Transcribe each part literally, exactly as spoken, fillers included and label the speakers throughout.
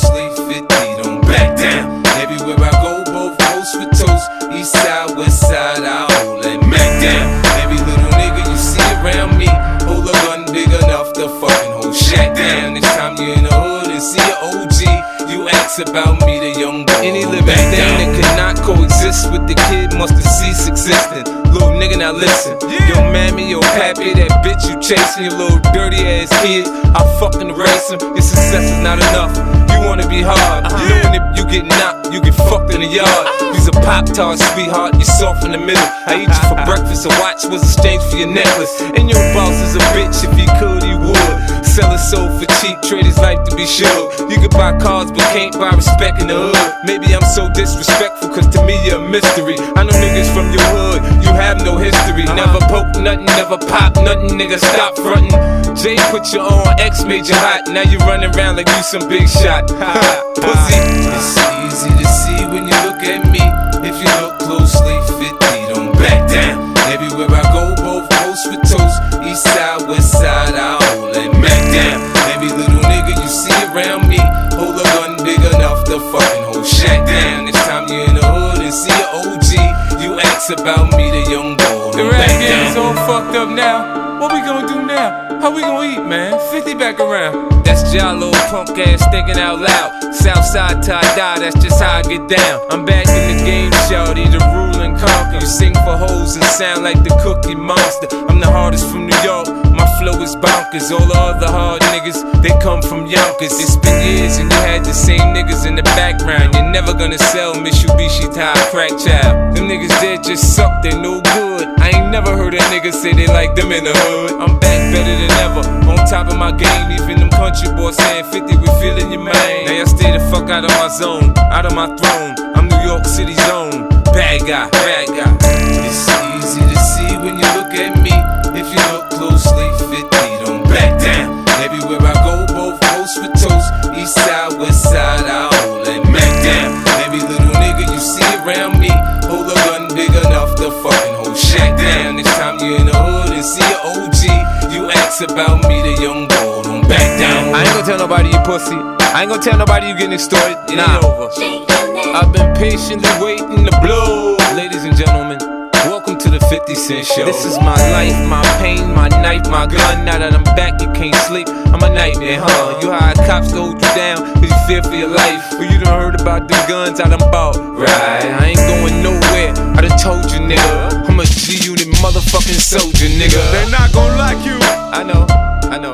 Speaker 1: closely, fifty, don't back down. Everywhere I go, both coast for toast. East side, west side, I hold that Mac down. Every little nigga you see around me, hold a gun big enough to fucking hold Shaq down. Next time you in the hood and see an O G, you ask about me, the young boy. Any living thing that could not coexist with the kid must have ceased existing. Little nigga, now listen. Yo, mammy, yo, pappy, that bitch you chasing, your little dirty ass kid, I fucking erase him. Your success is not enough. You wanna be hard. Knowing if you get knocked, you get fucked in the yard. You's a Pop-Tart, sweetheart, you soft in the middle. I eat you for breakfast, a watch was exchanged for your necklace. And your boss is a bitch, if he could, he would. Sell his soul for cheap, trade his life to be sure. You could buy cars, but can't buy respect in the hood. Maybe I'm so disrespectful, cause to me you're a mystery. I know niggas from your hood, you have no history. Never poke nothing, never pop nothing, nigga, stop frontin'. Jay put you on, X made you hot. Now you running around like you some big shot. Pussy. It's easy to see when you look at me. If you look closely, fifty, don't back down. Everywhere I go, both coast for toast. East side, west side, I hold that Mac down. Every little nigga you see around me, hold a gun big enough to fucking hold Shaq down. Next time you in the hood and see an O G, you ask about me, the young boy.
Speaker 2: The rap game's all fucked up now. What we gonna do now? How we gonna eat, man? fifty back around.
Speaker 1: That's Jalo, punk ass thinking out loud. Southside till I die, that's just how I get down. I'm back in the game, shawty, the rule and conquer. You sing for hoes and sound like the Cookie Monster. I'm the hardest from New York, my flow is bonkers. All the other hard niggas, they come from Yonkers. It's been years and you had the same niggas in the background. You're never gonna sell Mitsubishi to a crack child. Them niggas there just suck, they no good. I ain't never heard a nigga say they like them in the hood. I'm back better than ever, on top of my game. Even them country boys saying fifty, we feeling your man. Now y'all stay the fuck out of my zone, out of my throne. I'm New York City's own bad guy, bad guy. It's easy to see when you look at me. If you look closely, fifty, don't back down. Everywhere I go, both coast for toast. East side, west side, I hold that Mac down. Every little nigga you see around me, hold a gun big enough to fucking hold Shaq down. Next time you in the hood and see an O G, you ask about me, the young boy, don't back down.
Speaker 2: I ain't gonna tell nobody you pussy. I ain't gonna tell nobody you getting extorted. It nah. ain't over. I've been patiently waiting to blow. Ladies and gentlemen, welcome to the fifty Cent Show. This is my life, my pain, my knife, my gun. Now that I'm back, you can't sleep. I'm a nightmare, huh? You hide cops to hold you down, cause you fear for your life. Or you done heard about the guns I done bought. Right, I ain't going nowhere. I done told you, nigga. I'm a G-Unit motherfucking soldier, nigga.
Speaker 3: They're not gonna like you.
Speaker 2: I know, I know.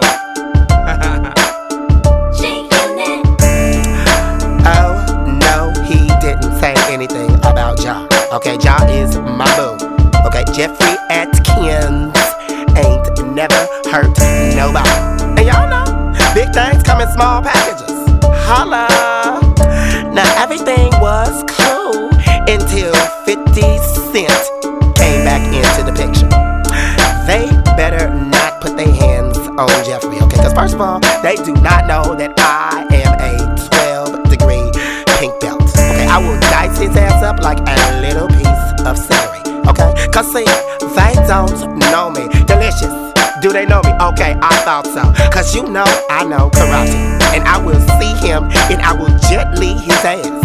Speaker 4: Anything about Ja. Okay, Ja is my boo. Okay, Jeffrey Atkins ain't never hurt nobody. And y'all know, big things come in small packages. Holla. Now everything was cool until fifty Cent came back into the picture. They better not put their hands on Jeffrey, okay? Because first of all, they do not know that I am a twelve degree pink belt. I will dice his ass up like a little piece of celery, okay? Cause see, they don't know me. Delicious, do they know me? Okay, I thought so. Cause you know I know karate. And I will see him and I will jet lead his ass.